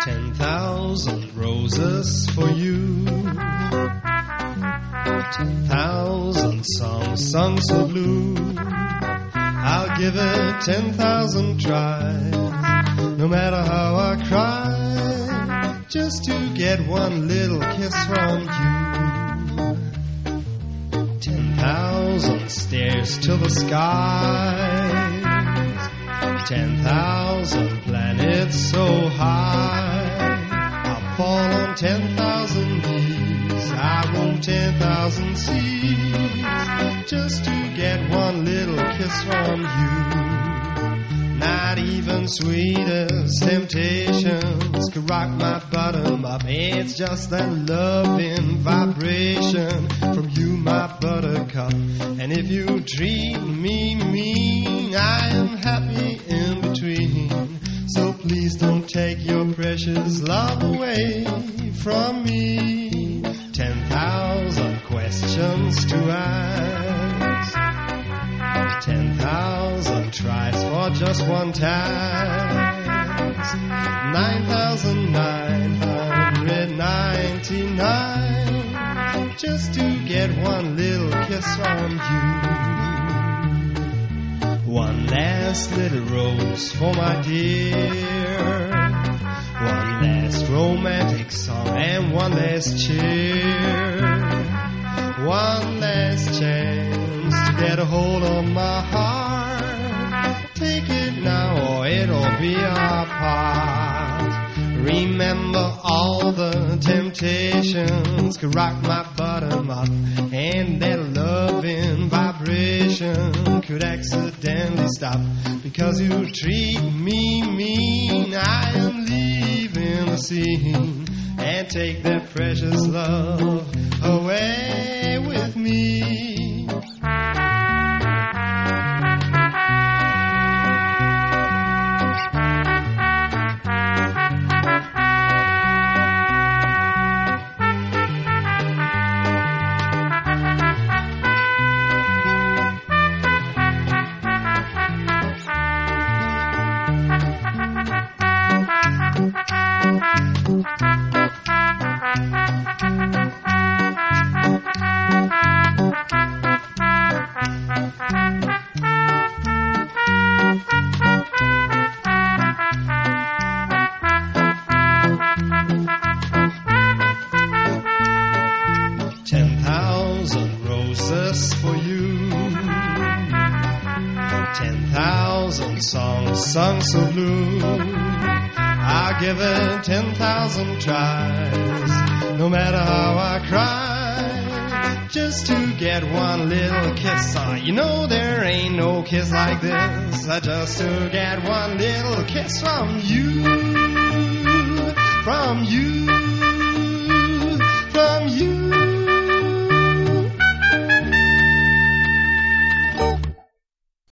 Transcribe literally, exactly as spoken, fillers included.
Ten thousand roses for you, ten thousand songs sung so blue. I'll give it ten thousand tries, no matter how I cry, just to get one little kiss from you. Ten thousand stairs to the skies, ten thousand planets so high. I'll fall on ten thousand knees, I roam ten thousand seas, just to get one little kiss from you. Not even sweetest temptations could rock my bottom up. It's just that loving vibration from you, my buttercup. And if you treat me mean, I am happy in between. So please don't take your precious love away from me. Ten thousand questions to ask, ten thousand tries for just one task. Nine thousand nine hundred ninety-nine, just to get one little kiss from you. One last little rose for my dear, one last romantic song and one last cheer, one last chance to get a hold of my heart. Take it now or it'll be our part. Remember all the temptations could rock my bottom up, and that loving vibration could accidentally stop. Because you treat me mean, I am leaving the scene, and take that precious love away with me. Ten thousand roses for you, ten thousand songs sung so blue. I'll give it ten thousand tries, no matter how I cry, just to get one little kiss. Oh, you know there ain't no kiss like this, just to get one little kiss from you, from you.